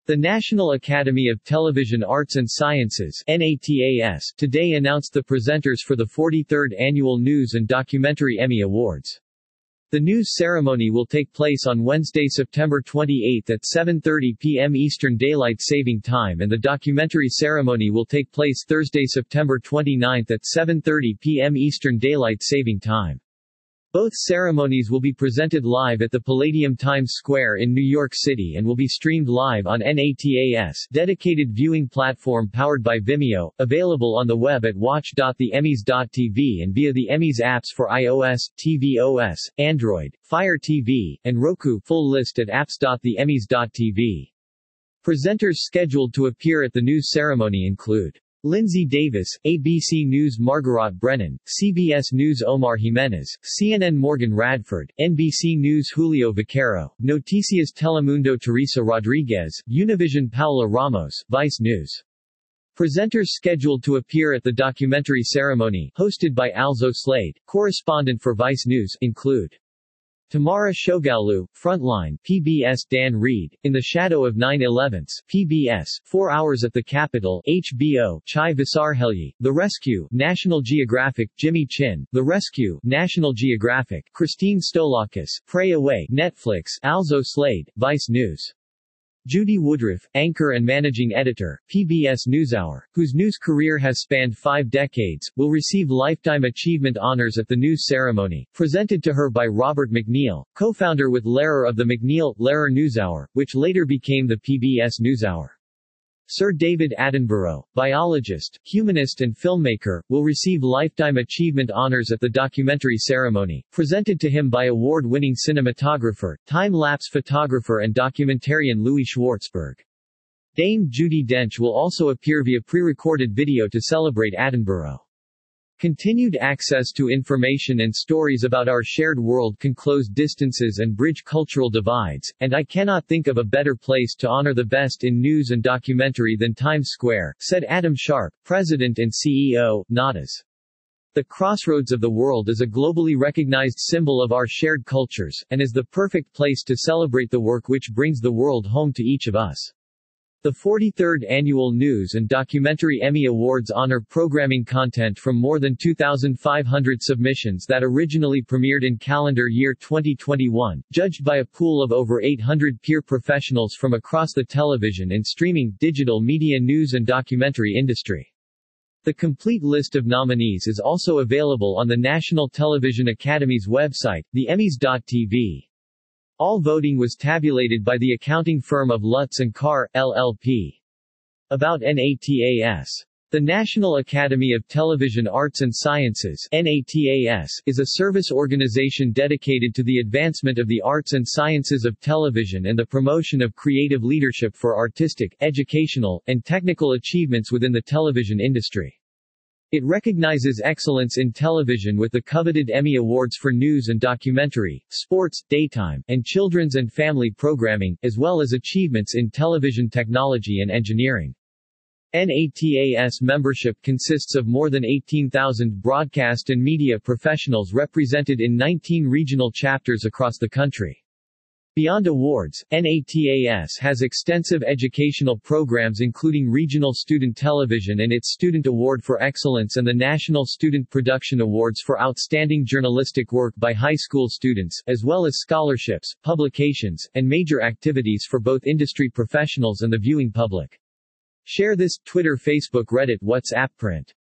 The National Academy of Television Arts and Sciences (NATAS) today announced the presenters for the 43rd Annual News and Documentary Emmy Awards. The news ceremony will take place on Wednesday, September 28 at 7:30 p.m. Eastern Daylight Saving Time, and the documentary ceremony will take place Thursday, September 29 at 7:30 p.m. Eastern Daylight Saving Time. Both ceremonies will be presented live at the Palladium Times Square in New York City and will be streamed live on NATAS dedicated viewing platform powered by Vimeo, available on the web at watch.theemmys.tv and via the Emmys apps for iOS, tvOS, Android, Fire TV, and Roku. Full list at apps.theemmys.tv. Presenters scheduled to appear at the news ceremony include Lindsay Davis, ABC News Margaret Brennan, CBS News Omar Jimenez, CNN Morgan Radford, NBC News Julio Vaquero, Noticias Telemundo Teresa Rodriguez, Univision Paula Ramos, Vice News. Presenters scheduled to appear at the documentary ceremony, hosted by Alzo Slade, correspondent for Vice News, include Tamara Shogalu, Frontline, PBS Dan Reed, In the Shadow of 9/11, PBS, 4 Hours at the Capitol, HBO, Chai Visarhelyi, The Rescue, National Geographic, Jimmy Chin, The Rescue, National Geographic, Christine Stolakis, Pray Away, Netflix, Alzo Slade, Vice News. Judy Woodruff, anchor and managing editor, PBS NewsHour, whose news career has spanned 5 decades, will receive Lifetime Achievement honors at the news ceremony, presented to her by Robert McNeil, co-founder with Lehrer of the McNeil-Lehrer NewsHour, which later became the PBS NewsHour. Sir David Attenborough, biologist, humanist and filmmaker, will receive Lifetime Achievement honors at the documentary ceremony, presented to him by award-winning cinematographer, time-lapse photographer and documentarian Louis Schwartzberg. Dame Judi Dench will also appear via pre-recorded video to celebrate Attenborough. Continued access to information and stories about our shared world can close distances and bridge cultural divides, and I cannot think of a better place to honor the best in news and documentary than Times Square, said Adam Sharp, president and CEO, NATAS. The crossroads of the world is a globally recognized symbol of our shared cultures, and is the perfect place to celebrate the work which brings the world home to each of us. The 43rd Annual News and Documentary Emmy Awards honor programming content from more than 2,500 submissions that originally premiered in calendar year 2021, judged by a pool of over 800 peer professionals from across the television and streaming, digital media news and documentary industry. The complete list of nominees is also available on the National Television Academy's website, theemmys.tv. All voting was tabulated by the accounting firm of Lutz & Carr, LLP. About NATAS. The National Academy of Television Arts and Sciences (NATAS) is a service organization dedicated to the advancement of the arts and sciences of television and the promotion of creative leadership for artistic, educational, and technical achievements within the television industry. It recognizes excellence in television with the coveted Emmy Awards for news and documentary, sports, daytime, and children's and family programming, as well as achievements in television technology and engineering. NATAS membership consists of more than 18,000 broadcast and media professionals represented in 19 regional chapters across the country. Beyond awards, NATAS has extensive educational programs including Regional Student Television and its Student Award for Excellence and the National Student Production Awards for outstanding journalistic work by high school students, as well as scholarships, publications, and major activities for both industry professionals and the viewing public. Share this, Twitter, Facebook, Reddit, WhatsApp, print.